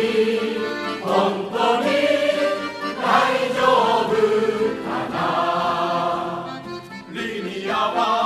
本当に大丈夫かな。リニアは